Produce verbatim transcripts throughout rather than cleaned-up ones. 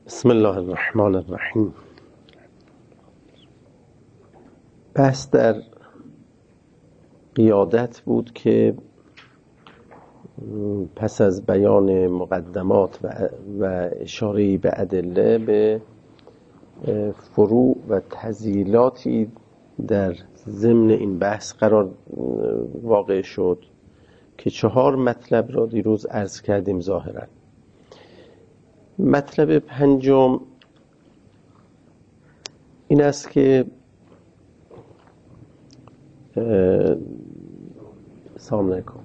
بسم الله الرحمن الرحیم. بحث در قیادت بود که پس از بیان مقدمات و, و اشاره به ادله به فروع و تزییلاتی در ضمن این بحث قرار واقع شد که چهار مطلب را دیروز عرض کردیم. ظاهرا مطلب پنجم این است که سلام علیکم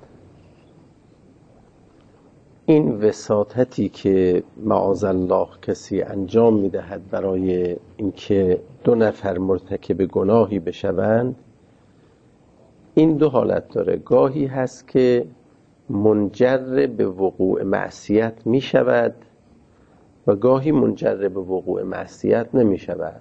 این وساطتی که معاذالله کسی انجام میدهد برای اینکه دو نفر مرتکب گناهی بشوند، این دو حالت داره. گاهی هست که منجر به وقوع معصیت می شود و گاهی منجر به وقوع معصیت نمی شود.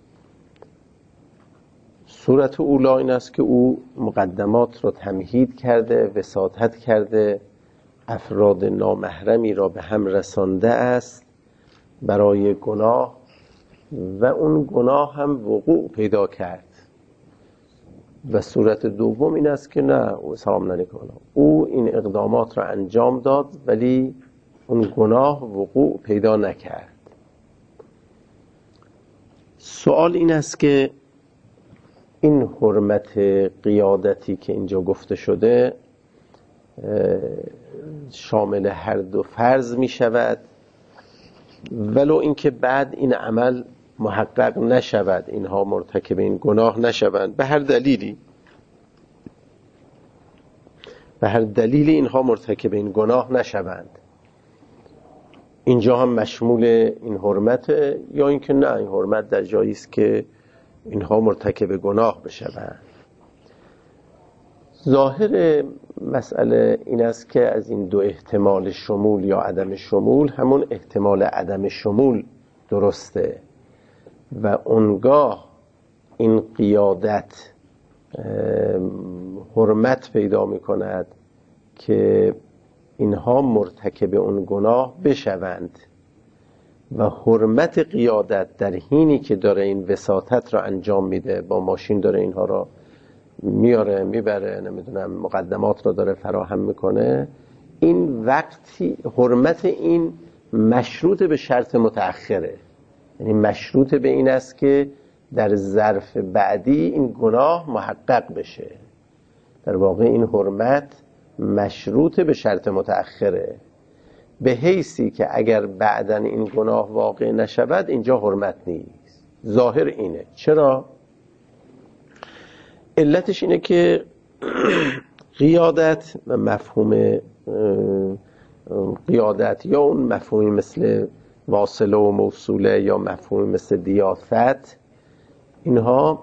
صورت اولا این است که او مقدمات را تمهید کرده، وساطت کرده، افراد نامحرمی را به هم رسانده است برای گناه و اون گناه هم وقوع پیدا کرد. و صورت دوم این است که نه، سلام علیکم، او این اقدامات را انجام داد ولی اون گناه وقوع پیدا نکرد. سوال این است که این حرمت قیادتی که اینجا گفته شده شامل هر دو فرض می شود، ولو اینکه بعد این عمل محقق نشود، اینها مرتکب این گناه نشوند به هر دلیلی، به هر دلیلی اینها مرتکب این گناه نشوند. اینجا هم مشمول این حرمت، یا اینکه نه، این حرمت در جایی است که اینها مرتکب گناه بشوند. ظاهر مسئله این است که از این دو احتمال شمول یا عدم شمول، همون احتمال عدم شمول درسته و اونگاه این قیادت حرمت پیدا می کند که اینها مرتکب اون گناه بشوند و حرمت قیادت در حینی که داره این وساطت را انجام میده، با ماشین داره اینها را میاره میبره، نمیدونم مقدمات را داره فراهم میکنه، این وقتی حرمت این مشروط به شرط متأخره، یعنی مشروط به این است که در ظرف بعدی این گناه محقق بشه. در واقع این حرمت مشروط به شرط متأخره، به حیثی که اگر بعداً این گناه واقع نشود اینجا حرمت نیست. ظاهر اینه. چرا؟ علتش اینه که قیادت و مفهوم قیادت یا اون مفهومی مثل واصله و موصوله یا مفهومی مثل دیافت، اینها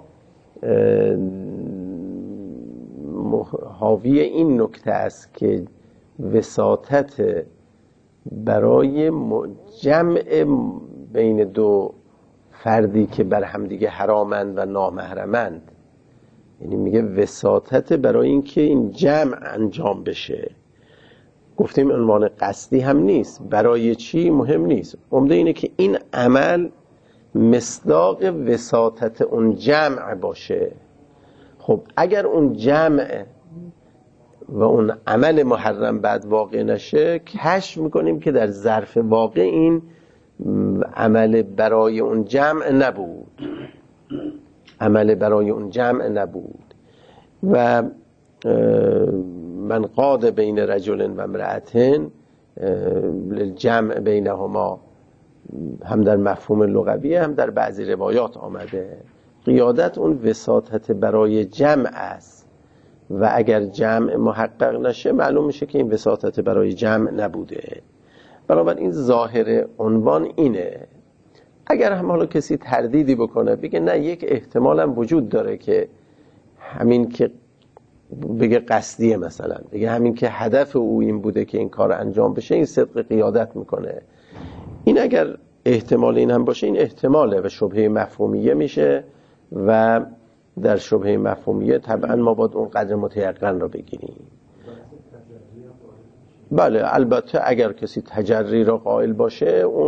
حاوی این نکته است که وساطت برای جمع بین دو فردی که بر همدیگه حرامند و نامحرمند، یعنی میگه وساطت برای این که این جمع انجام بشه. گفتیم عنوان قصدی هم نیست، برای چی مهم نیست، عمده اینه که این عمل مصداق وساطت اون جمع باشه. خب اگر اون جمع و اون عمل محرم بعد واقع نشه، کشف میکنیم که در ظرف واقع این عمل برای اون جمع نبود، عمل برای اون جمع نبود. و من قاد بین رجل و امرأتین جمع بینهما، هم در مفهوم لغوی هم در بعضی روایات آمده. قیادت اون وساطت برای جمع است و اگر جمع محقق نشه معلوم میشه که این وساطت برای جمع نبوده. بنابراین این ظاهر عنوان اینه. اگر هم حالا کسی تردیدی بکنه بگه نه، یک احتمال هم وجود داره که همین که بگه قصدیه، مثلا بگه همین که هدف او این بوده که این کار انجام بشه، این صدق قیادت میکنه. این اگر احتمال این هم باشه، این احتماله و شبهه مفهومیه میشه و در شبهه مفهومیه طبعا ما باید اون قدر متیقن را بگیریم. بله البته اگر کسی تجری را قائل باشه، اون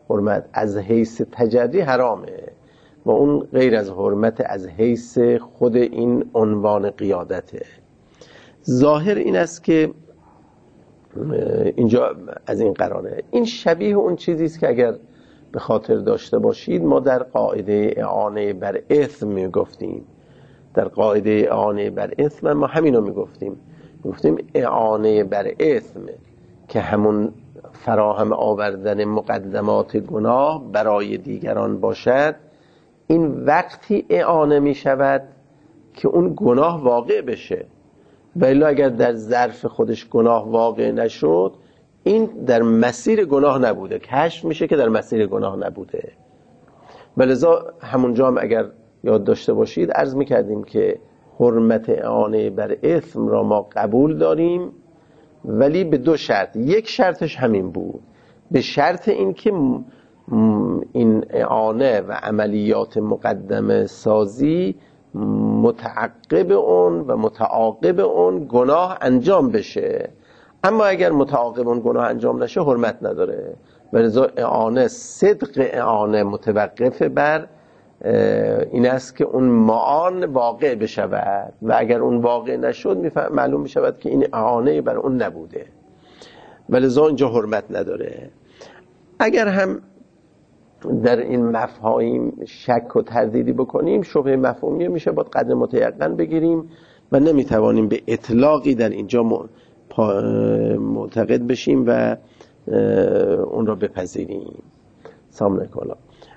حرمت از حیث تجری حرامه و اون غیر از حرمت از حیث خود این عنوان قیادته. ظاهر این است که اینجا از این قراره. این شبیه اون چیزی است که اگر به خاطر داشته باشید ما در قاعده اعانه بر اثم میگفتیم. در قاعده اعانه بر اثم ما همینو میگفتیم. گفتیم اعانه بر اثم که همون فراهم آوردن مقدمات گناه برای دیگران باشد، این وقتی اعانه می شود که اون گناه واقع بشه، ولی اگر در ظرف خودش گناه واقع نشد این در مسیر گناه نبوده، کشف میشه که در مسیر گناه نبوده. ولذا همونجا هم اگر یاد داشته باشید عرض میکردیم که حرمت اعانه بر اثم را ما قبول داریم، ولی به دو شرط. یک شرطش همین بود، به شرط این که این اعانه و عملیات مقدمه سازی متعقب اون و متعاقب اون گناه انجام بشه. اما اگر متعاقب اون گناه انجام نشه حرمت نداره. ولذا اعانه، صدق اعانه متوقف بر این است که اون معان واقع بشود و اگر اون واقع نشد معلوم بشود که این اعانه بر اون نبوده، ولذا اینجا حرمت نداره. اگر هم در این مفاهیم شک و تردیدی بکنیم شبهه مفهومی میشه، باید قدر متیقن بگیریم و نمیتوانیم به اطلاقی در اینجا معتقد بشیم و اون را بپذیریم. سلام علیکم.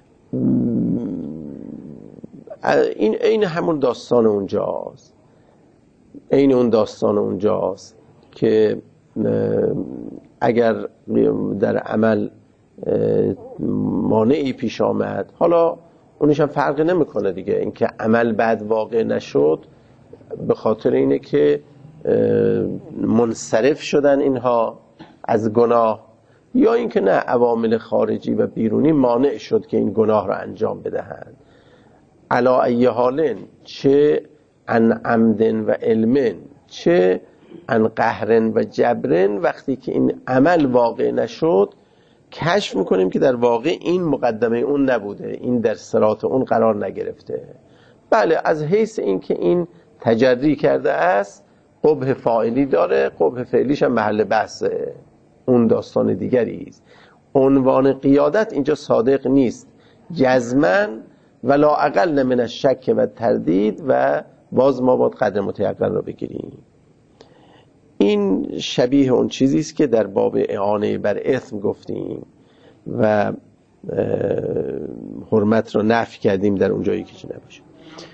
این این همون داستان اونجاست، این اون داستان اونجاست که اگر در عمل مانعی پیش آمد، حالا اونش هم فرق نمیکنه دیگه، اینکه عمل بعد واقع نشد به خاطر اینه که منصرف شدن اینها از گناه، یا اینکه نه عوامل خارجی و بیرونی مانع شد که این گناه را انجام بدهند. علا ای حالن، چه عن عمدن و علمن چه عن قهرن و جبرن، وقتی که این عمل واقع نشد کشف میکنیم که در واقع این مقدمه اون نبوده، این در صراط اون قرار نگرفته. بله، از حیث این که این تجری کرده است قبح فاعلی داره، قبح فعلیش هم محل بحثه، اون داستان دیگری است. عنوان قیادت اینجا صادق نیست جزماً ولا اقل من الشک و تردید، و باز ما باید قدر متیقن را بگیریم. این شبیه اون چیزی است که در باب اعانه بر اثم گفتیم و حرمت را نفی کردیم در اونجایی که چه نباشه.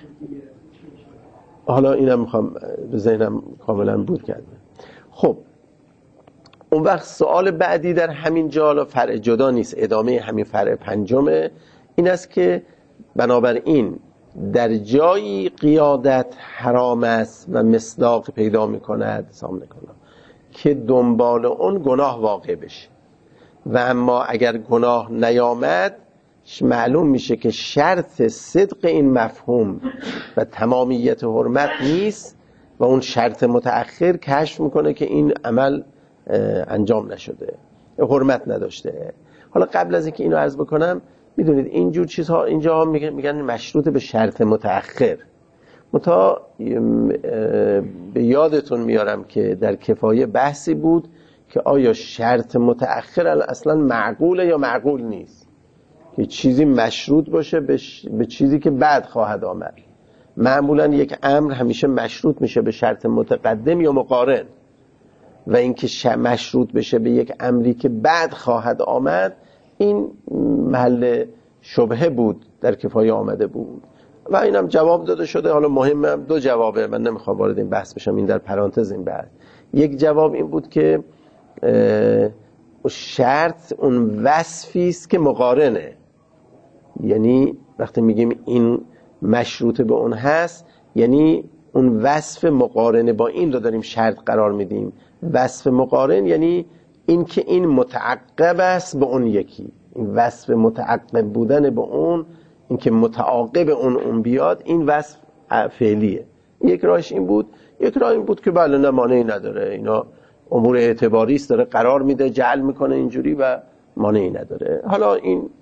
حالا اینم میخوام به ذهنم کاملا بود کردم. خب اون وقت سوال بعدی در همین جا، حالا فرع جدا نیست، ادامه همین فرع پنجمه، این است که بنابراین در جایی قیادت حرام است و مصداق پیدا میکند سامن کنم که دنبال اون گناه واقع بشه، و اما اگر گناه نیامد معلوم میشه که شرط صدق این مفهوم و تمامیت حرمت نیست و اون شرط متأخر کشف میکنه که این عمل انجام نشده، حرمت نداشته. حالا قبل از اینکه اینو عرض بکنم، میدونید اینجور چیزها اینجا میگن, میگن مشروط به شرط متأخر. متا به یادتون میارم که در کفایه بحثی بود که آیا شرط متأخر اصلا معقوله یا معقول نیست، که چیزی مشروط باشه به, ش... به چیزی که بعد خواهد آمد. معمولا یک امر همیشه مشروط میشه به شرط متقدم یا مقارن، و اینکه مشروط بشه به یک امری که بعد خواهد آمد این محل شبهه بود، در کفایه آمده بود و اینم جواب داده شده. حالا مهمم دو جوابه، من نمیخوام وارد این بحث بشم، این در پرانتز این بحث. یک جواب این بود که شرط اون وصفی است که مقارنه، یعنی وقتی میگیم این مشروط به اون هست یعنی اون وصف مقارنه با این رو داریم شرط قرار میدیم. وصف مقارن یعنی این که این متعقب است به اون یکی، این وصف متعقب بودن به اون، این که متعاقب اون اون بیاد، این وصف فعلیه. یک راهش این بود. یک راه این بود که بله نه مانعی نداره، اینا امور اعتباری است، داره قرار میده، جعل میکنه اینجوری و مانعی نداره. حالا این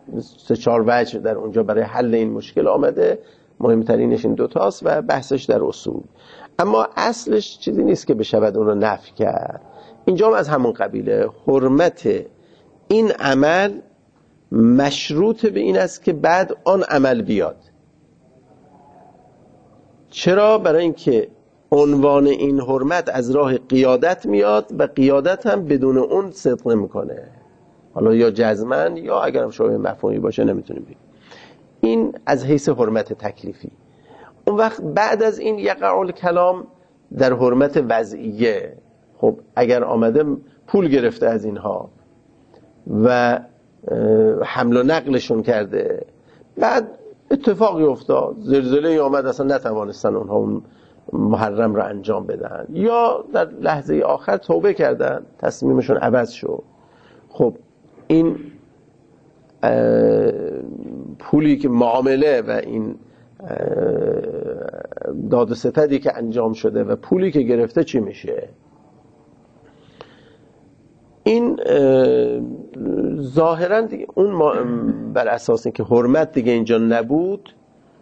سه چهار وجه در اونجا برای حل این مشکل آمده، مهمترینش این دوتاست و بحثش در اصول. اما اصلش چیزی نیست که بشود اون رو نفی کرد. اینجا هم از همون قبیله، حرمت این عمل مشروط به این است که بعد آن عمل بیاد. چرا؟ برای اینکه عنوان این حرمت از راه قیادت میاد و قیادت هم بدون اون صدق نمیکنه، حالا یا جزمن یا اگرم شبیه مفهومی باشه نمیتونیم بگیم. این از حیث حرمت تکلیفی. اون وقت بعد از این یقع الکلام در حرمت وضعیه. خب اگر آمده پول گرفته از اینها و حمل و نقلشون کرده، بعد اتفاقی افتاد، زلزله آمد، اصلا نتوانستن اونها اون محرم رو انجام بدن، یا در لحظه آخر توبه کردن، تصمیمشون عوض شد. خب این پولی که معامله و این داد و ستدی که انجام شده و پولی که گرفته چی میشه؟ این ظاهرا دیگه اون ما بر اساس اینکه حرمت دیگه اینجا نبود،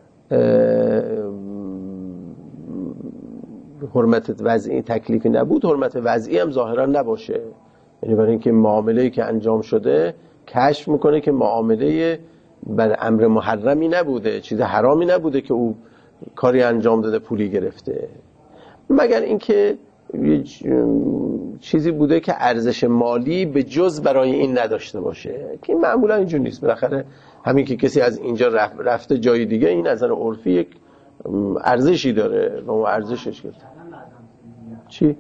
حرمت وضعی تکلیفی نبود، حرمت وضعی هم ظاهرا نباشه. یعنی برای اینکه معامله‌ای که انجام شده کشف میکنه که معامله بر امر محرمی نبوده، چیز حرامی نبوده که او کاری انجام داده پولی گرفته، مگر اینکه یه چیزی بوده که ارزش مالی به جز برای این نداشته باشه، که معمولا اینجور نیست. بالاخره همین که کسی از اینجا رفته جای دیگه، این از نظر عرفی یک ارزشی داره و اون ارزشش گرفته. چی؟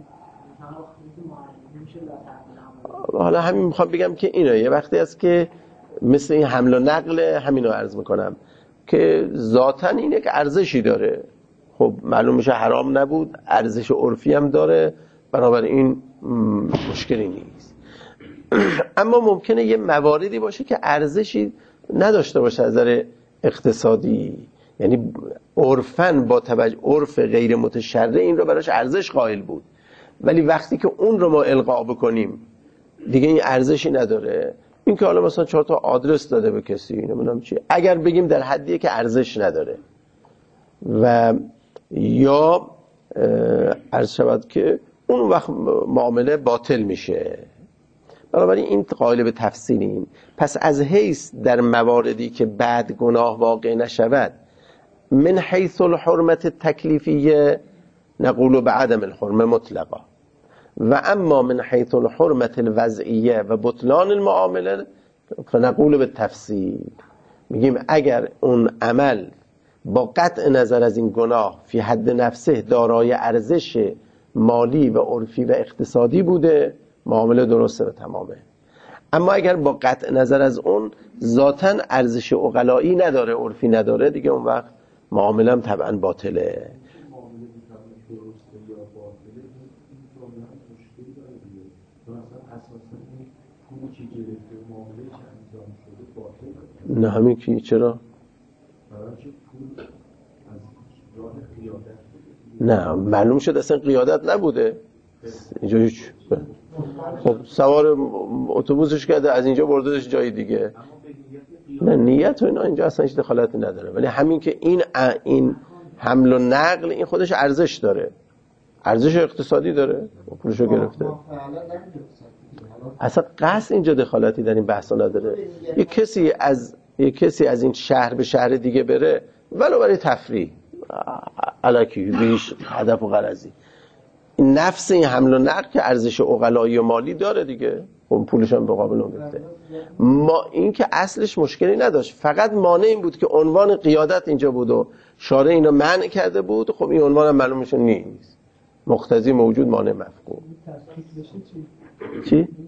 حالا همین میخوام بگم که اینه، یه وقتی است که مثل این حمل و نقل، همینو عرض میکنم که ذاتاً این یک ارزشی داره. خب معلوم میشه حرام نبود، ارزش عرفی هم داره، بنابراین مشکلی نیست. اما ممکنه یه مواردی باشه که ارزشی نداشته باشه از نظر اقتصادی، یعنی عرفاً با توجه عرف غیر متشرع این رو براش ارزش قائل بود، ولی وقتی که اون رو ما القا بکنیم دیگه این ارزشی نداره. این که حالا مثلا چهار تا آدرس داده به کسی، نمیدونم چی، اگر بگیم در حدیه که ارزش نداره و یا عرض شود که اون وقت معامله باطل میشه. بنابراین این قائل به تفصیلیم. پس از حیث در مواردی که بعد گناه واقع نشود، من حیث الحرمت تکلیفیه نقول بعدم الحرمه مطلقا، و اما من حیث الحرمت الوضعیه و بطلان المعامله فنقول به تفصیل، میگیم اگر اون عمل با قطع نظر از این گناه فی حد نفسه دارای ارزش مالی و عرفی و اقتصادی بوده، معامله درسته و تمامه. اما اگر با قطع نظر از اون ذاتاً ارزش عقلایی نداره، عرفی نداره، دیگه اون وقت معامله هم طبعاً باطله. نه همین کی؟ چرا؟ نه معلوم شد اصلا قیادت نبوده اینجا هیچ. خب سوار اتوبوسش کرده، از اینجا بردهش جای دیگه. نه نیت و اینا اینجا اصلا هیچ دخالتی نداره، ولی همین که این این حمل و نقل این خودش ارزش داره، ارزش اقتصادی داره، پولشو گرفته. اصلا قصد اینجا دخالتی در این بحثا نداره. یک کسی از یک کسی از این شهر به شهر دیگه بره ولو برای تفریح الکی بیش هدف و غرضی، نفس این حمل و نقل که ارزش عقلایی و مالی داره دیگه، اون پولش هم مقابل اون گرفته. ما این که اصلش مشکلی نداشت، فقط مانع این بود که عنوان قیادت اینجا بود و شارع اینو منع کرده بود. خب این عنوان هم معلوم میشه نیست، مقتضی موجود مانع مفقود. چی؟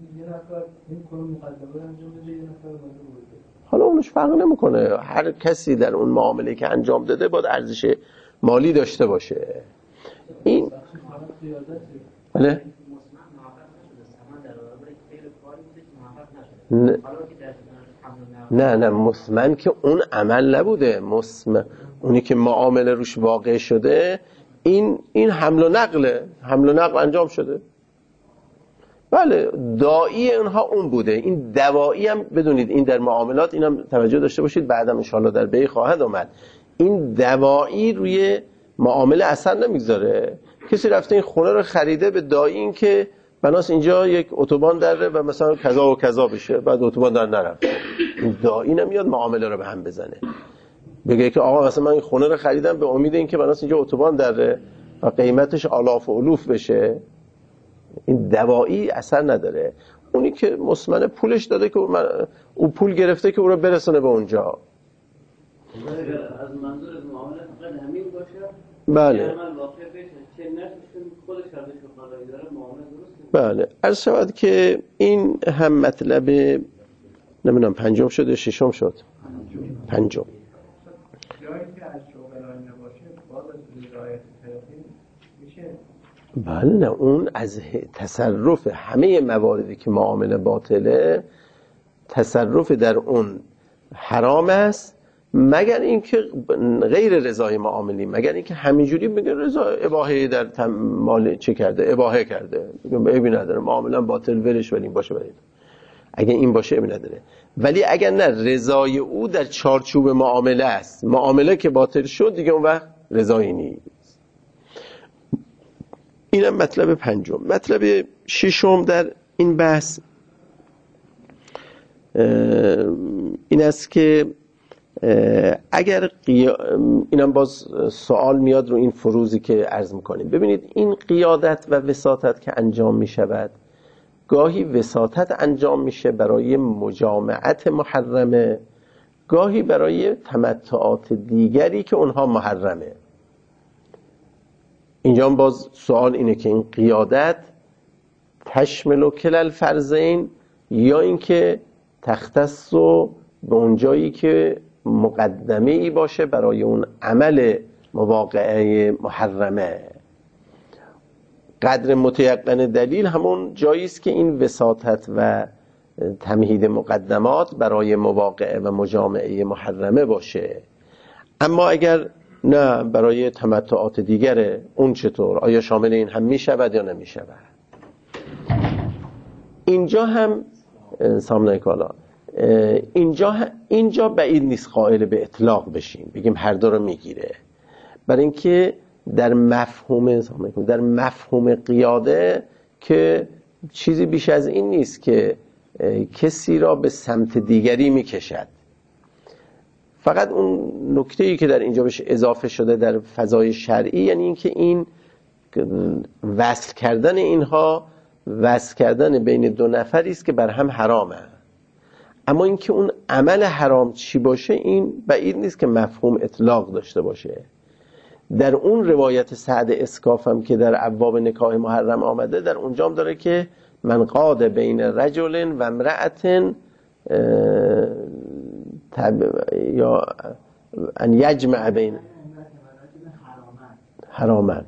حالا اونش فرق نمیکنه، هر کسی در اون معامله که انجام داده باید ارزش مالی داشته باشه. این بله نه نه نه مسمن که اون عمل نبوده، مسمن اونی که معامله روش واقع شده، این این حمل و نقله، حمل و نقل انجام شده. بله داعی اونها اون بوده. این دوایی هم بدونید این در معاملات اینم توجه داشته باشید، بعدم انشاءالله در بی خواهد اومد. این دوایی روی معامله اثر نمیگذاره. کسی رفته این خونه رو خریده به داعی این که بناس اینجا یک اتوبان داره و مثلا کذا و کذا بشه، بعد اتوبان در نرفته. این داعی نمیاد معامله رو به هم بزنه، بگه که آقا مثلا من این خونه رو خریدم به امید این که بناس اینجا اتوبان داره و قیمتش آلاف و الوف بشه. این دوایی اثر نداره. اونی که مسمن پولش داده که من او پول گرفته که او رو برسونه به اونجا. از منظور از معامله فقط همین باشه؟ بله. عمل واقع بشه چه نشون خودش ارزش و قضایی داره معامله درسته؟ بله. عرض شود که این هم مطلب نمیدونم پنجم شد یا ششم شد؟ پنجم. جایی که از شغلان نباشه باز از رعایت تلقین میشه. بله نه، اون از تصرف همه مواردی که معامله باطله، تصرف در اون حرام است، مگر اینکه غیر رضای معاملی، مگر اینکه همینجوری بگه رضا اباحه در مال چه کرده، اباحه کرده، بگم عیبی نداره، معاملا باطل ورش ولی این باشه برید. اگر این باشه عیبی نداره. ولی اگر نه، رضای او در چارچوب معامله است، معامله که باطل شد دیگه اون وقت رضایی نیست. اینم مطلب پنجم. مطلب ششم در این بحث این است که اگر قیا... اینم باز سوال میاد رو این فروزی که عرض میکنیم. ببینید این قیادت و وساطت که انجام میشود، گاهی وساطت انجام میشه برای مجامعت محرمه، گاهی برای تمتعات دیگری که اونها محرمه. اینجا باز سوال اینه که این قیادت تشمل و کلل فرضین یا اینکه تختص به اون جایی که مقدمه ای باشه برای اون عمل مواقعه محرمه. قدر متیقن دلیل همون جایی است که این وساطت و تمهید مقدمات برای مواقعه و مجامعه محرمه باشه. اما اگر نه برای تمتعات دیگره، اون چطور؟ آیا شامل این هم میشود یا نمیشود؟ اینجا هم سامنای کالا اینجا اینجا بعید نیست قائل به اطلاق بشیم بگیم هر دو رو میگیره، برای اینکه در مفهوم در مفهوم قیاده که چیزی بیش از این نیست که کسی را به سمت دیگری میکشد. فقط اون نکته‌ای که در اینجا بهش اضافه شده در فضای شرعی، یعنی اینکه این وصل کردن اینها وصل کردن بین دو نفری است که بر هم حرامه. اما اینکه اون عمل حرام چی باشه این بعید نیست که مفهوم اطلاق داشته باشه. در اون روایت سعد اسکاف هم که در ابواب نکاح محرم آمده، در اونجا هم داره که من قاد بین رجل و امرأة یا ان یجمع بین حراما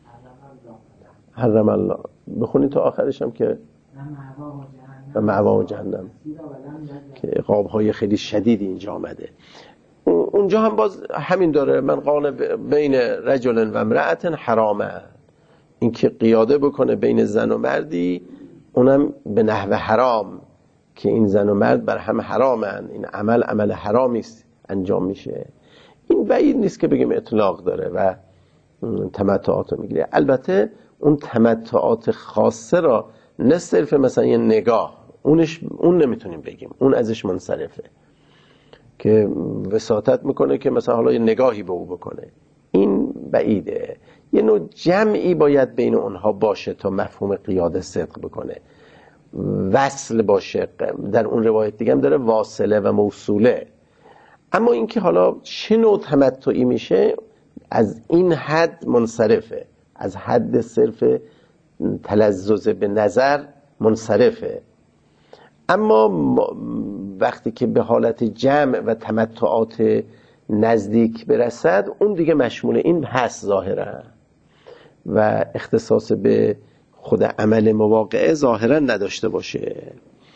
حرم الله. بخونید تا آخرش هم که و معوا و جهنم که عقاب‌های خیلی شدیدی اینجا آمده. اونجا هم باز همین داره، من قال بین رجل و امرأة حرامه، این که قیاده بکنه بین زن و مردی، اونم به نحو حرام که این زن و مرد بر هم حرامن، این عمل عمل حرامی است انجام میشه. این بعید نیست که بگیم اطلاق داره و تمتعات رو میگیره. البته اون تمتعات خاصه را نه صرف مثلا یه نگاه، اونش اون نمیتونیم بگیم، اون ازش منصرفه که وساطت میکنه که مثلا حالا یه نگاهی به او بکنه، این بعیده. یه نوع جمعی باید بین اونها باشه تا مفهوم قیاده صدق بکنه، وصل باشه. در اون روایت دیگه هم داره واصله و موصوله. اما اینکه حالا چه نوع تمتعی میشه از این حد منصرفه، از حد صرف تلذذ به نظر منصرفه. اما وقتی که به حالت جمع و تمتعات نزدیک برسد، اون دیگه مشمول این هست ظاهرا و اختصاص به خود عمل مواقعه ظاهرا نداشته باشه.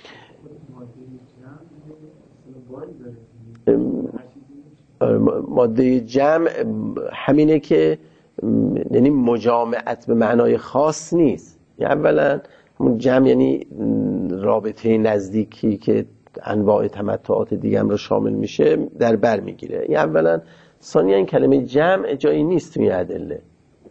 ماده جمع همینه که یعنی مجامعت به معنای خاص نیست. یعنی اولا همون جمع یعنی رابطه نزدیکی که انواع تمتعات دیگه هم رو شامل میشه در بر میگیره. این اولا. ثانیا این کلمه جمع جایی نیست توی ادله.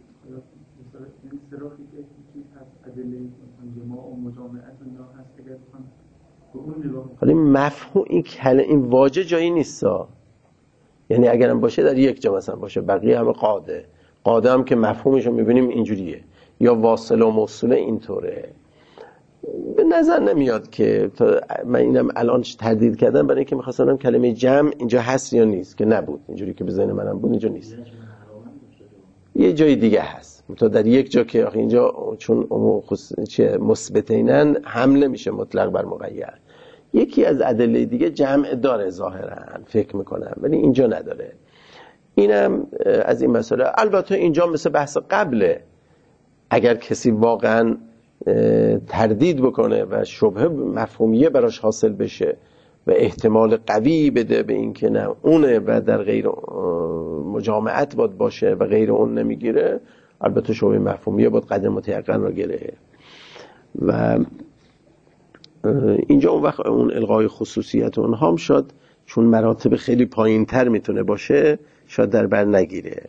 حالا این مفهوم این کلمه این واژه جایی نیستا، یعنی اگرم باشه در یک جا مثلا باشه، بقیه همه قاده قاده هم که مفهومش رو میبینیم اینجوریه، یا واصل و موصوله اینطوره. به نظر نمیاد که من اینم الان تردید کردم برای اینکه می‌خواستم کلمه جمع اینجا هست یا نیست، که نبود اینجوری که به ذهن منم بود اینجا نیست، یه جای دیگه هست. تا در یک جا که آخه اینجا چون چه مثبتینن حمله میشه مطلق بر مقید. یکی از ادله دیگه جمع داره ظاهرا فکر میکنم، ولی اینجا نداره. اینم از این مسئله. البته اینجا مثل بحث قبله، اگر کسی واقعا تردید بکنه و شبهه مفهومیه براش حاصل بشه و احتمال قوی بده به این که نه اونه و در غیر مجامعت باید باشه و غیر اون نمیگیره، البته شبهه مفهومیه باید قدر متیقن را گره. و اینجا اون وقت اون الغای خصوصیت اونها هم شد چون مراتب خیلی پایین تر میتونه باشه شاید در بر نگیره.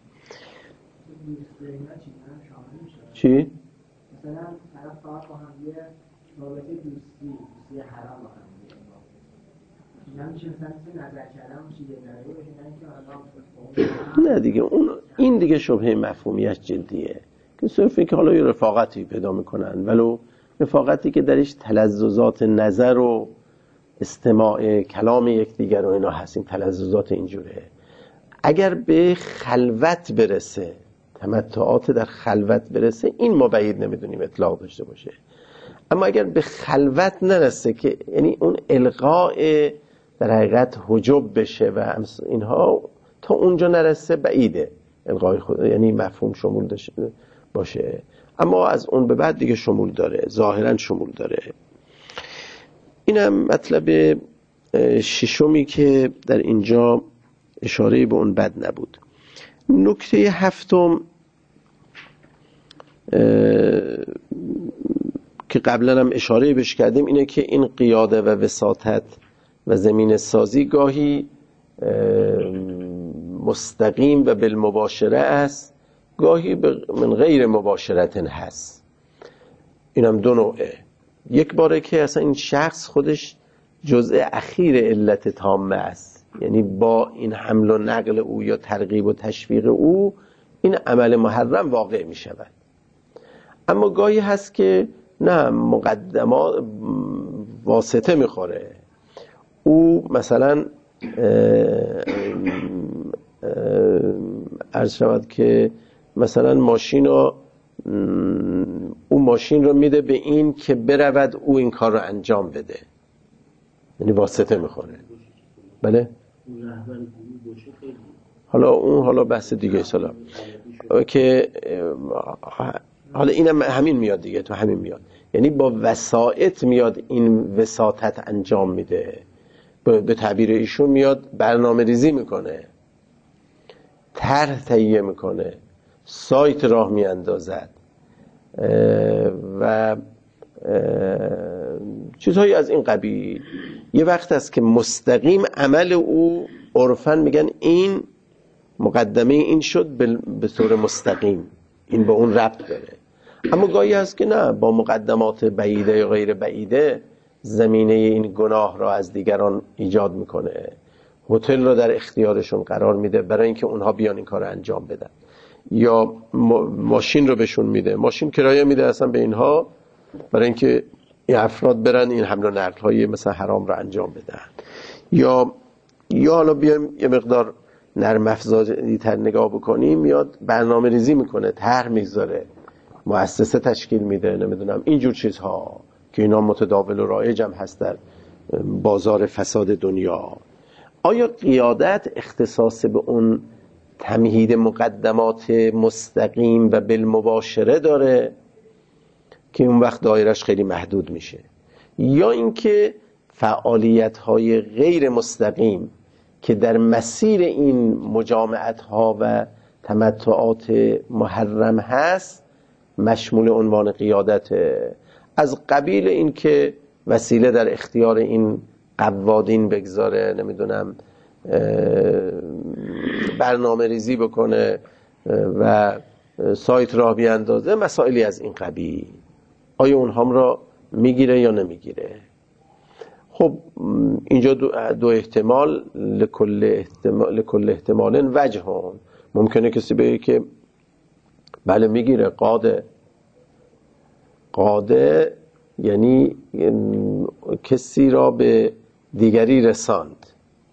چی؟ مثلا طرف فقط با هم یه رابطه دوستی دوستی حرام با هم دیگه نمیشه مثلا نظر کردن میشه یه درجه بشه نه دیگه اون این دیگه شبهه مفهومیش جدیه که صرفی که حالا یه رفاقتی پیدا میکنن، ولو رفاقتی که درش تلذذات نظر و استماع کلام یکدیگر و اینا هست، این تلذذات اینجوره. اگر به خلوت برسه، تمتعات در خلوت برسه، این ما بعید نمیدونیم اطلاق داشته باشه. اما اگر به خلوت نرسه که یعنی اون الغاء در حقیقت حجب بشه و اینها تا اونجا نرسه بعیده الغای خود، یعنی مفهوم شمول داشته باشه. اما از اون به بعد دیگه شمول داره، ظاهرا شمول داره. اینم مطلب ششمی که در اینجا اشاره به اون بد نبود. نکته هفتم که قبلا هم اشاره بهش کردیم اینه که این قیاده و وساطت و زمین سازی گاهی مستقیم و بالمباشره است، گاهی من غیر مباشرت هست. اینم دو نوعه. یک باره که اصلا این شخص خودش جزء اخیر علت تامه است، یعنی با این حمل و نقل او یا ترغیب و تشویق او این عمل محرم واقع می شود. اما گاهی هست که نه مقدمات واسطه می خوره. او مثلا عرض شود که مثلا ماشین رو او ماشین رو میده به این که برود او این کار رو انجام بده، یعنی واسطه میخوره. بله حالا اون حالا بحث دیگه سلام که حالا اینم همین میاد دیگه، تو همین میاد، یعنی با وسائط میاد این وساطت انجام میده. به تعبیر ایشون میاد برنامه ریزی میکنه، طرح تهیه میکنه، سایت راه میاندازد و چیزهایی از این قبیل. یه وقت است که مستقیم عمل او عرفاً میگن این مقدمه این شد به طور مستقیم، این به اون ربط داره. اما گاهی هست که نه، با مقدمات بعیده یا غیر بعیده زمینه این گناه را از دیگران ایجاد میکنه، هتل را در اختیارشون قرار میده برای اینکه اونها بیان این کار رو انجام بدن، یا ماشین رو بهشون میده، ماشین کرایه میده اصلا به اینها برای اینکه این افراد برن این حمل و نقل های مثلا حرام رو انجام بدن. یا یا حالا بیایم یه مقدار نرم افزاری تر نگاه بکنیم، میاد برنامه ریزی میکنه، طرح میذاره، مؤسسه تشکیل میده، نمیدونم اینجور چیزها که اینا متداول و رایج هم هست در بازار فساد دنیا. آیا قیادت اختصاص به اون تمهید مقدمات مستقیم و بالمباشره داره که اون وقت دایرش خیلی محدود میشه، یا اینکه فعالیت‌های غیر مستقیم که در مسیر این مجامعت‌ها و تمتعات محرم هست مشمول عنوان قیادته؟ از قبیل این که وسیله در اختیار این قوادین بگذاره، نمیدونم برنامه ریزی بکنه و سایت راه بیاندازه، مسائلی از این قبیل. آیا اونها را میگیره یا نمیگیره؟ خب اینجا دو, دو احتمال، لکل احتمال لکل احتمال وجه هم. ممکنه کسی بگه که بله میگیره، قاده قاده یعنی کسی را به دیگری رساند،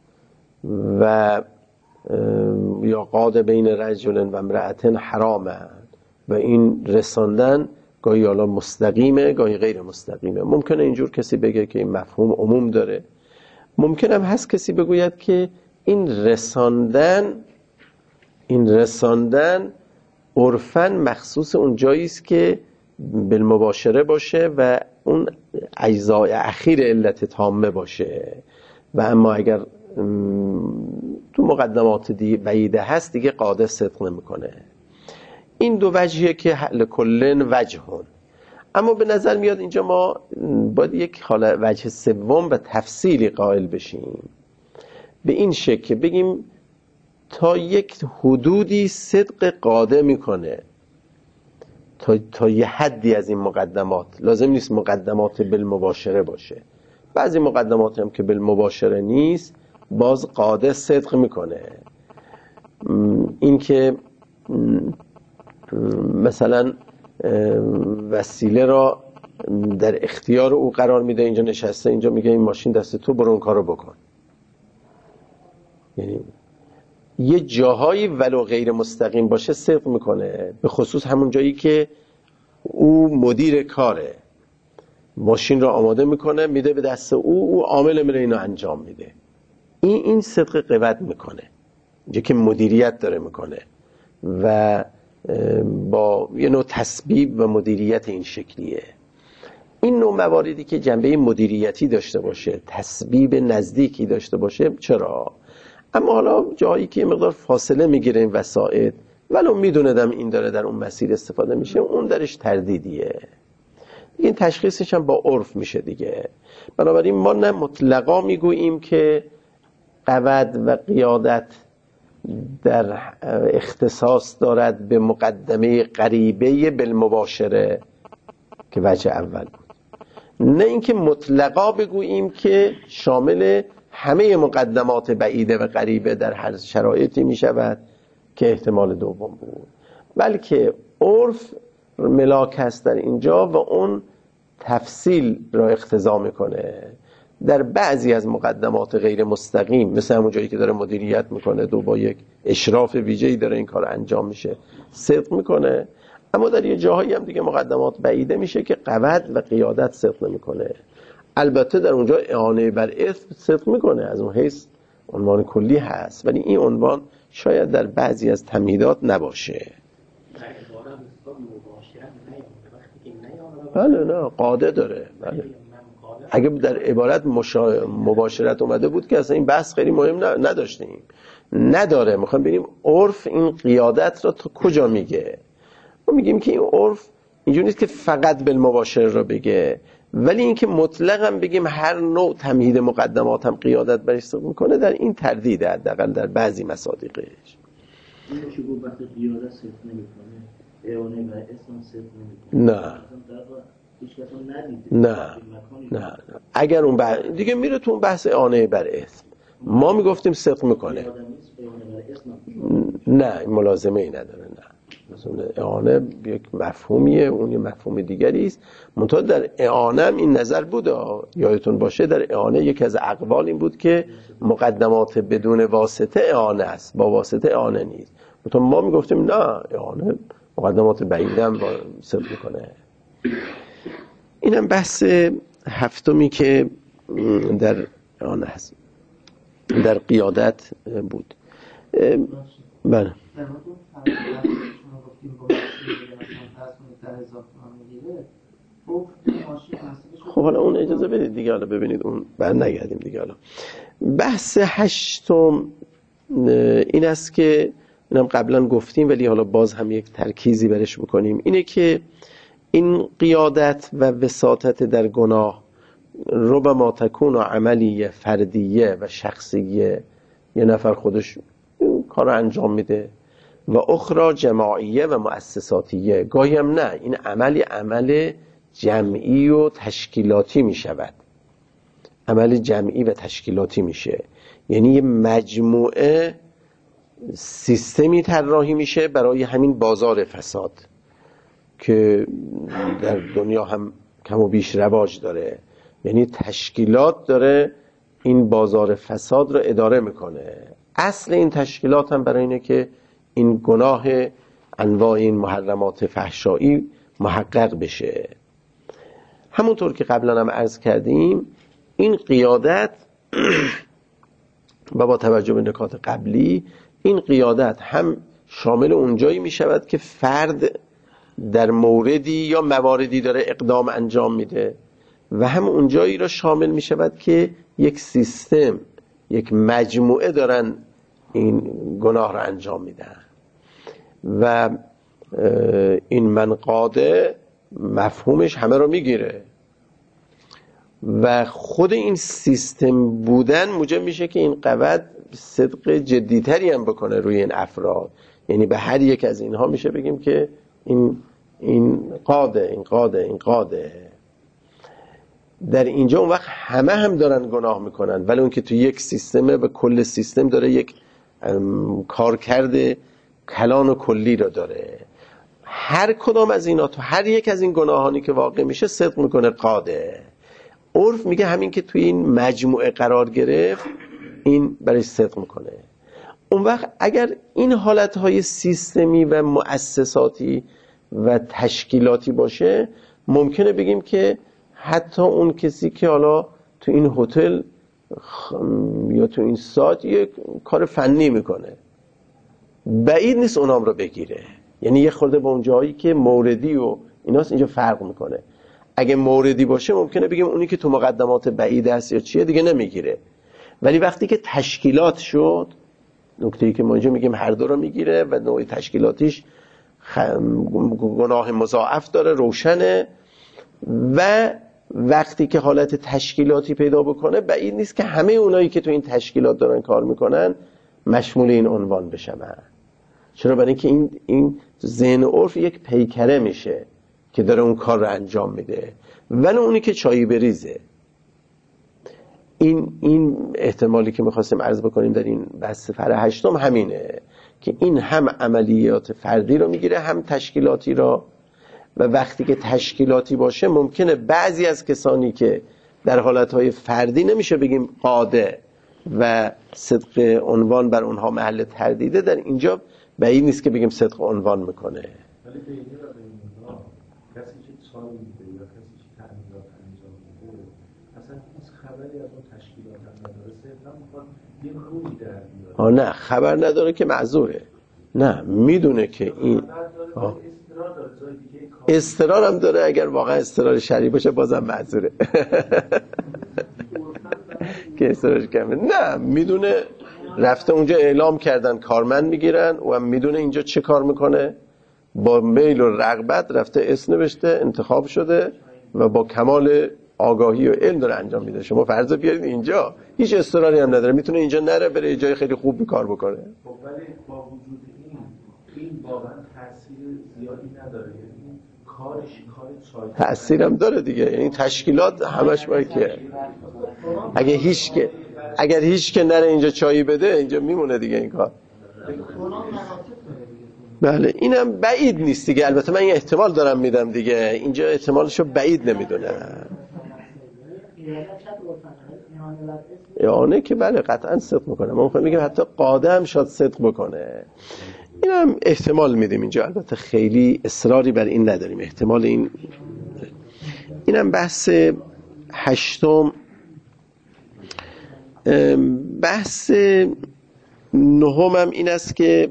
و یا قاده بین رجل و امرأت حرامه، و این رساندن گاهی حالا مستقیمه گاهی غیر مستقیمه. ممکنه اینجور کسی بگه که این مفهوم عموم داره. ممکنه هم هست کسی بگوید که این رساندن این رساندن عرفاً مخصوص اون جایی است که بالمباشره باشه و اون اجزای اخیر علت تامه باشه، و اما اگر تو مقدمات بعیده هست دیگه قاعده صدق نمیکنه. این دو وجهیه که حل کلن وجهون. اما به نظر میاد اینجا ما باید یک حالا وجه سوم و تفصیلی قائل بشیم، به این شکل که بگیم تا یک حدودی صدق قاعده میکنه، تا, تا یه حدی از این مقدمات. لازم نیست مقدمات بالمباشره باشه، بعضی مقدمات هم که بالمباشره نیست باز قاعده صدق میکنه. این که مثلا وسیله را در اختیار او قرار میده، اینجا نشسته، اینجا میگه این ماشین دست تو، برو اون کارو بکن. یعنی یه جاهایی ولو غیر مستقیم باشه صدق میکنه، به خصوص همون جایی که او مدیر کاره، ماشین را آماده میکنه میده به دست او، او عامل میره اینو انجام میده. این این صدق قوت میکنه، اینجا که مدیریت داره میکنه و با یه نوع تسبیب و مدیریت این شکلیه. این نوع مواردی که جنبه مدیریتی داشته باشه، تسبیب نزدیکی داشته باشه، چرا؟ اما حالا جایی که مقدار فاصله میگیره این وسائط، ولو میدوندم این داره در اون مسیر استفاده میشه، اون درش تردیدیه. این تشخیصش هم با عرف میشه دیگه. بنابراین ما نه مطلقا میگوییم که قود و قیادت در اختصاص دارد به مقدمه قریبه بالمباشره که وجه اول بود، نه اینکه مطلقا بگوییم که شامل همه مقدمات بعیده و قریبه در هر شرایطی می شود که احتمال دوم بود، بلکه عرف ملاک هست در اینجا و اون تفصیل را اقتضا میکنه. در بعضی از مقدمات غیر مستقیم، مثل همون جایی که داره مدیریت میکنه، دو با یک اشراف ویژه‌ای داره این کار انجام میشه، صدق میکنه. اما در یه جاهایی هم دیگه مقدمات بعیده میشه که قود و قیادت صدق نمیکنه. البته در اونجا اعانه بر اثم صدق میکنه، از اون حیث عنوان کلی هست، ولی این عنوان شاید در بعضی از تمهیدات نباشه. بله نه قاعده داره. بله. اگه در عبارت مشا... مباشرت اومده بود که اصلا این بحث خیلی مهم نداشتیم. نداره. میخوام ببینیم عرف این قیادت را تا کجا میگه. ما میگیم که این عرف اینجوری نیست که فقط بالمباشر را بگه، ولی اینکه مطلقاً بگیم هر نوع تمهید مقدمات هم قیادت برش صدق میکنه، در این تردیده، حداقل در بعضی مصادیقش. این که گفت وقتی قیادت صدق نمیکنه، اعانه بر اسم صدق نمیکنه. نه. نه. نه. اگر اون بحث دیگه میره تو اون بحث اعانه بر اسم، ما میگفتیم صدق میکنه. نه این ملازمه ای نداره. نه. مثلا اعانه یک مفهومیه، اون یه مفهوم دیگری است. منتها در اعانه هم این نظر بود، یادتون باشه در اعانه یکی از اقوال این بود که مقدمات بدون واسطه اعانه است، با واسطه اعانه نیست. منتها ما میگفتیم نه، اعانه مقدمات بعیده هم صدق میکنه. اینم بحث هفتمی که در اعانه هست، در قیادت بود. بله. خب حالا اون اجازه بدید دیگه، حالا ببینید اون بعد نگردیم دیگه. حالا بحث هشتم این است که اینم قبلا گفتیم ولی حالا باز هم یک ترکیزی برش بکنیم، اینه که این قیادت و وساطت در گناه ربما تکون عملی فردیه و شخصیه، یه نفر خودش کار رو انجام میده، و اخرى جماعیه و مؤسساتیه. گاهی هم نه، این عملی عمل جمعی و تشکیلاتی میشود، عمل جمعی و تشکیلاتی میشه، یعنی یه مجموعه سیستمی طراحی میشه برای همین بازار فساد که در دنیا هم کم و بیش رواج داره. یعنی تشکیلات داره این بازار فساد رو اداره میکنه. اصل این تشکیلات هم برای اینه که این گناه انواع این محرمات فحشایی محقق بشه. همونطور که قبلا هم عرض کردیم، این قیادت و با توجه به نکات قبلی، این قیادت هم شامل اونجایی می شود که فرد در موردی یا مواردی داره اقدام انجام میده، و هم اونجایی را شامل می شود که یک سیستم، یک مجموعه دارن این گناه را انجام میدن. و این منقاده مفهومش همه رو میگیره و خود این سیستم بودن موجب میشه که این قوت صدق جدیتری هم بکنه روی این افراد. یعنی به هر یک از اینها میشه بگیم که این این قاده این قاده این قاده در اینجا اون وقت همه هم دارن گناه میکنن، ولی اون که تو یک سیستمه و کل سیستم داره یک کار کرده کلان و کلی رو داره. هر کدام از اینا تو هر یک از این گناهانی که واقع میشه صدق میکنه قاده. عرف میگه همین که توی این مجموعه قرار گرفت این برای صدق میکنه. اون وقت اگر این حالتهای سیستمی و مؤسساتی و تشکیلاتی باشه، ممکنه بگیم که حتی اون کسی که حالا تو این هتل یا تو این سایت یک کار فنی میکنه، بعید نیست اونام رو بگیره. یعنی یه خورده با اون جایی که موردی و ایناست اینجا فرق میکنه. اگه موردی باشه ممکنه بگیم اونی که تو مقدمات بعید است یا چیه دیگه نمیگیره، ولی وقتی که تشکیلات شد، نکته‌ای که ما اینجا میگیم هر دو رو میگیره و نوع تشکیلاتیش گناه مضاعف داره، روشنه، و وقتی که حالت تشکیلاتی پیدا بکنه بعید نیست که همه اونایی که تو این تشکیلات دارن کار میکنن مشمول این عنوان بشن. چرا؟ برای اینکه این این ذهن عرف یک پیکره میشه که داره اون کار رو انجام میده، ولی اونی که چایی بریزه. این این احتمالی که میخواستیم عرض بکنیم در این بحث فرع هشتم همینه که این هم عملیات فردی رو میگیره هم تشکیلاتی را، و وقتی که تشکیلاتی باشه ممکنه بعضی از کسانی که در حالتهای فردی نمیشه بگیم قاده و صدق عنوان بر اونها محل تردیده، در اینجا بعید نیست که بگیم صدق عنوان میکنه. ولی به اینجا را به اینها کسی که چای میده یا کسی که تعمیرات انجام میده اصلا هیچ خبری از اون تشکیلات هم نداره، صرفا میخواد یه روی در بیاره. آه نه، خبر نداره که معذوره، نه میدونه که این آه. استرار هم داره، اگر واقعا استرار شرعی باشه بازم معذوره که استرارش کمه. نه میدونه، رفته اونجا اعلام کردن کارمند میگیرن و هم میدونه اینجا چه کار میکنه، با میل و رغبت رفته اسم نوشته، انتخاب شده و با کمال آگاهی و علم داره انجام میده. شما فرض بیارید اینجا هیچ استراری هم نداره، میتونه اینجا نره بره یه جای خیلی خوب کار بکنه. خب ولی با وجود این این واقعا تاثیر زیادی نداره، یعنی کارش کار چای تأثیر هم داره دیگه. یعنی تشکیلات همش باید که اگه هیچ که اگر هیچ که نره اینجا چایی بده اینجا میمونه دیگه این کار. بله اینم بعید نیست دیگه. البته من این احتمال دارم میدم دیگه، اینجا احتمالشو بعید نمیدونم. اعانه که بله قطعا صدق میکنه. ما میخوایم بگیم حتی قاده هم شاید صدق بکنه. اینم احتمال میدیم اینجا، البته خیلی اصراری بر این نداریم. احتمال این اینم بحث هشتم. بحث نهمم این است که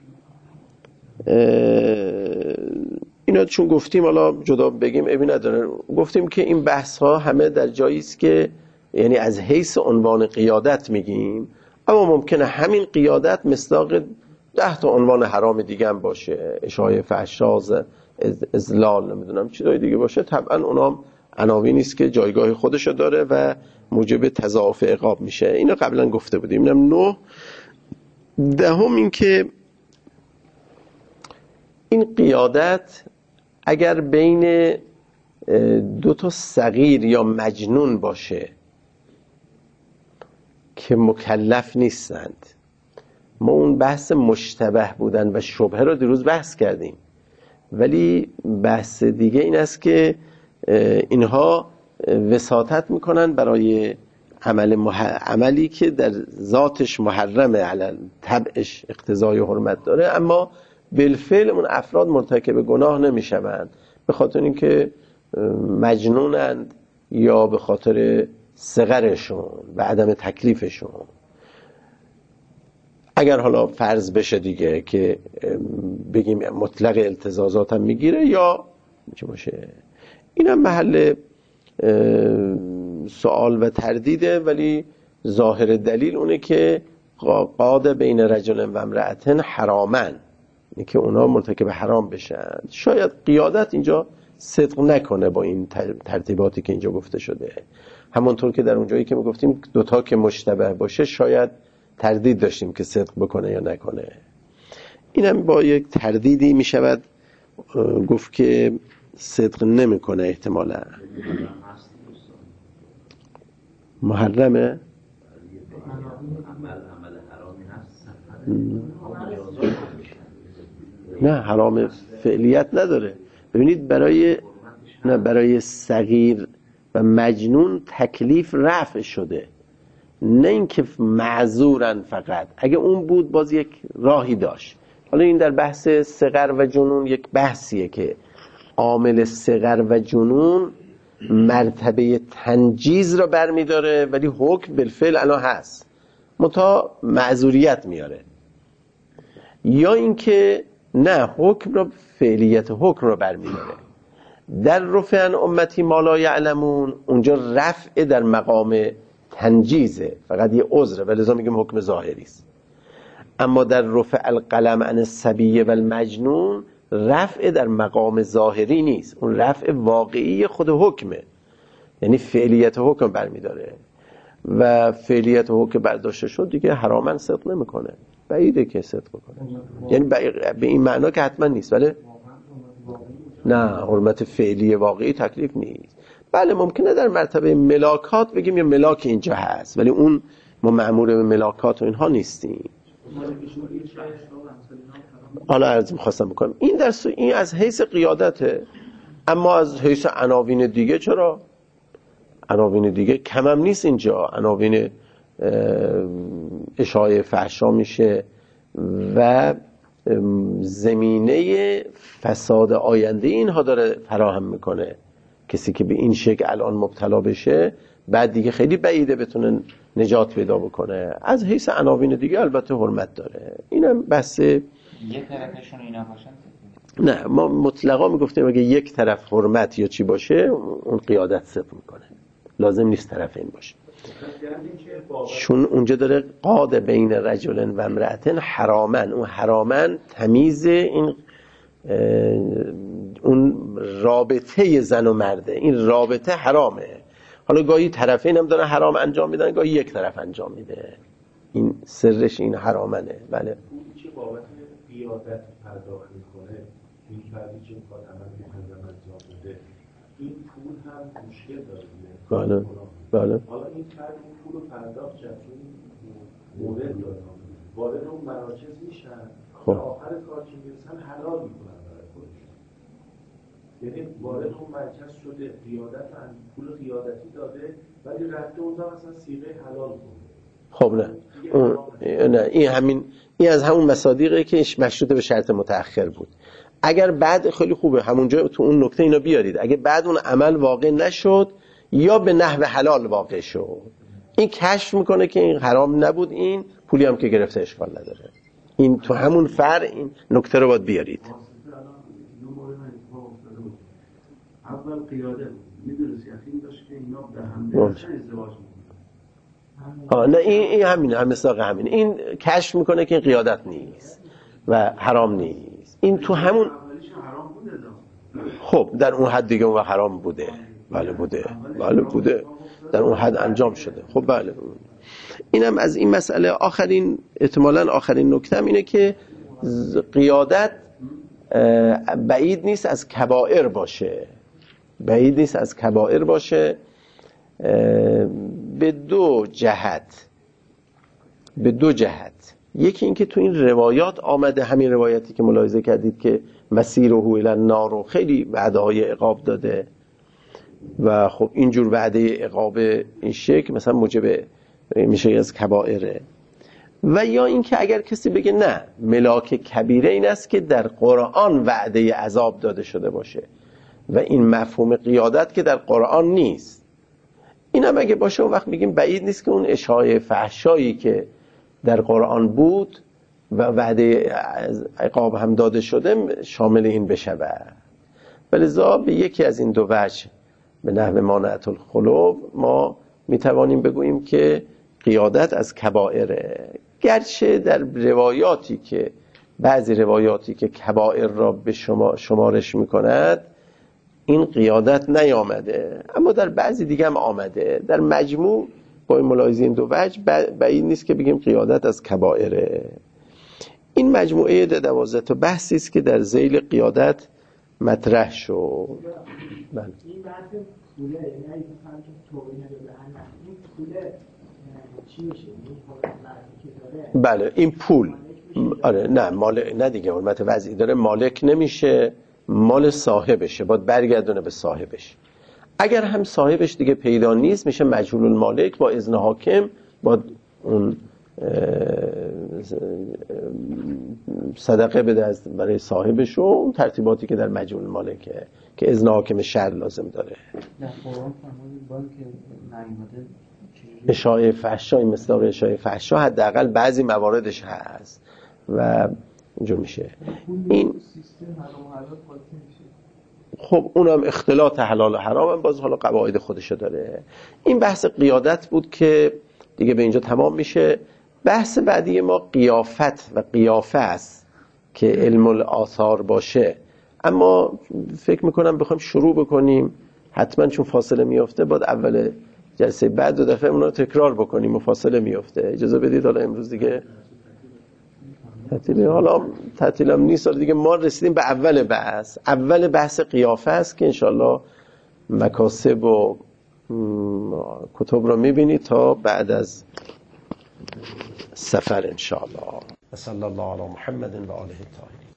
اینا چون گفتیم حالا جدا بگیم ابی نداره، گفتیم که این بحث ها همه در جایی است که یعنی از حیث عنوان قیادت میگیم، اما ممکنه همین قیادت مصداق ده تا عنوان حرام دیگه هم باشه. اشاعه فحشا، ازلال نمیدونم چیزای دیگه باشه، طبعا اونام عناوینی است که جایگاه خودشو داره و موجب تضاعف عقاب میشه. اینو قبلا گفته بودیم. اینم نه. دهم این که این قیادت اگر بین دو تا صغیر یا مجنون باشه که مکلف نیستند، ما اون بحث مشتبه بودن و شبهه رو دیروز بحث کردیم، ولی بحث دیگه این است که اینها وساطت میکنن برای عمل مح... عملی که در ذاتش محرمه، علی طبعش اقتضای حرمت داره، اما بالفعل اون افراد مرتکب گناه نمیشوند به خاطر اینکه مجنونند یا به خاطر صغرشون و عدم تکلیفشون. اگر حالا فرض بشه دیگه که بگیم مطلق التزازات هم میگیره یا چه باشه، اینم محل سوال و تردیده، ولی ظاهر دلیل اونه که قاد بین رجل و امرأتن حرامن، اینه که اونا مرتکب حرام بشن. شاید قیادت اینجا صدق نکنه با این ترتیباتی که اینجا گفته شده، همونطور که در اونجایی که ما گفتیم دوتا که مشتبه باشه شاید تردید داشتیم که صدق بکنه یا نکنه. اینم با یک تردیدی میشود گفت که صدق نمیکنه احتمالا. محرمه؟ نه، حرام فعلیت نداره. ببینید برای نه برای صغیر و مجنون تکلیف رفع شده، نه اینکه معذورن فقط. اگه اون بود باز یک راهی داشت. حالا این در بحث صغر و جنون یک بحثیه که عامل صغر و جنون مرتبه تنجیز را برمیداره، ولی حکم بالفعل الان هست، متا معذوریت میاره. یا اینکه نه، حکم را فعلیت حکم را برمیداره. در رفع عن امتی ما لا یعلمون اونجا رفع در مقام تنجیزه، فقط یه عذره، ولی لذا میگیم حکم ظاهری است. اما در رفع القلم عن الصبی و المجنون رفع در مقام ظاهری نیست، اون رفع واقعی خود حکمه، یعنی فعلیت حکم برمیداره و فعلیت حکم برداشته شد دیگه حرامن صدق نمیکنه، بعیده که صدق کنه. یعنی به این معنا که حتما نیست، ولی نه، حرمت فعلی واقعی تکلیف نیست. بله ممکنه در مرتبه ملاکات بگیم یه ملاک اینجا هست، ولی اون ما مأمور به ملاکات و اینها نیستیم. حالا عرض می‌خواستم بکنم این درس این از حیث قیادته، اما از حیث عناوین دیگه چرا؟ عناوین دیگه کم هم نیست اینجا. عناوین اشاعه فحشا میشه و زمینه فساد آینده اینها داره فراهم میکنه. کسی که به این شکل الان مبتلا بشه بعد دیگه خیلی بعیده بتونه نجات پیدا بکنه. از حیث عناوین دیگه البته حرمت داره. اینم بس یک طرفشون اینا باشن. نه، ما مطلقا میگفتیم اگه یک طرف حرمت یا چی باشه اون قیادت صدق میکنه، لازم نیست طرفین باشه. چون اونجا داره قاد بین رجل و امرأتن حرامن، اون حرامن تمیز این اون رابطه زن و مرده، این رابطه حرامه. حالا گاهی طرفین هم دارن حرام انجام میدن، گاهی یک طرف انجام میده، این سرش این حرامنه. بله چه بابت قیادت پرداخت میکنه، این فردی که میخواد عمل محرم انجام بده، این پول هم مشکل داره. بله بله. حالا این فرد این پول رو پرداخت کرد، چون مورد داره، وارد اون مراکز میشن، خب آخر کار که میرسن حلال میکنن برای خودشون. یعنی وارد اون مرکز شده، قیادت پول قیادتی داده، ولی رفته اونجا مثلا صیغه حلال کنه. خب نه اون نه این همین این از همون مصادیقه که مشروط به شرط متأخر بود. اگر بعد خیلی خوبه همونجا تو اون نکته اینو بیارید، اگه بعد اون عمل واقع نشد یا به نحو حلال واقع شد، این کشف میکنه که این حرام نبود، این پولی هم که گرفته اشکال نداره. این تو همون فر این نکته رو باید بیارید. اول قیاده میدونست یقین داشت که اینا به هم دیگه ازدواج میکنن. ها نه این این همینه، هم مثلا همینه. این کشف میکنه که قیادت نیست و حرام نیست. این تو همون اولیش حرام بوده خب در اون حد دیگه اون حرام بوده. بله بوده، بله بوده، در اون حد انجام شده. خب بله. اینم از این مسئله. آخرین احتمالاً آخرین نکته اینه که قیادت بعید نیست از کبائر باشه، بعید نیست از کبائر باشه به دو جهت، به دو جهت. یکی اینکه تو این روایات آمده، همین روایتی که ملاحظه کردید که مسیره الی النار رو خیلی وعده‌های عقاب داده و خب اینجور وعده عقاب این شکل مثلا موجب میشه از کبائره. و یا اینکه اگر کسی بگه نه ملاک کبیره این است که در قرآن وعده عذاب داده شده باشه و این مفهوم قیادت که در قرآن نیست، این هم اگه باشه اون وقت میگیم بعید نیست که اون اشاعه فحشایی که در قرآن بود و وعده عقاب هم داده شده شامل این بشه. ولذا به یکی از این دو وجه به نحو مانعت الخلو ما میتوانیم بگوییم که قیادت از کبائره، گرچه در روایاتی که بعضی روایاتی که کبائر را به شما شمارش میکند این قیادت نیامده، اما در بعضی دیگه هم آمده. در مجموع با این ملاحظه این دو وجه بعید نیست که بگیم قیادت از کبائره. این مجموعه دوازده تا بحثی است که در ذیل قیادت مطرح شد. بله. این بحث پوله، یعنی اگه بخوام که توضیح بدم این پوله چی میشه؟ این بله این پول آره نه مال نه دیگه حرمت وضعی داره، مالک نمیشه، مال صاحبشه، باید برگردونه به صاحبش. اگر هم صاحبش دیگه پیدا نیست میشه مجهول المالک، با اذن حاکم باید اون صدقه بده از برای صاحبش و اون ترتیباتی که در مجهول المالکه که اذن حاکم شرع لازم داره. در قرآن فرمودید بان که نیامده اشاعه فحشا، این مصداق اشاعه فحشا حداقل بعضی مواردش هست و اینجور میشه. این خب اونم اختلاط حلال و حرام هم باز حالا قواعد خودشو داره. این بحث قیادت بود که دیگه به اینجا تمام میشه. بحث بعدی ما قیافت و قیافه است که علم الاثار باشه، اما فکر میکنم بخوایم شروع بکنیم حتما چون فاصله میفته باید اول جلسه بعد دو دفعه اون رو تکرار بکنیم و فاصله میفته. اجازه بدید حالا امروز دیگه تعطیل، حالا تعطیلم نیست دیگه، ما رسیدیم به اول بحث. اول بحث قیافه است که انشالله مکاسب و کتب رو میبینید تا بعد از سفر انشالله. صلی الله علی محمد و آله الطاهرین.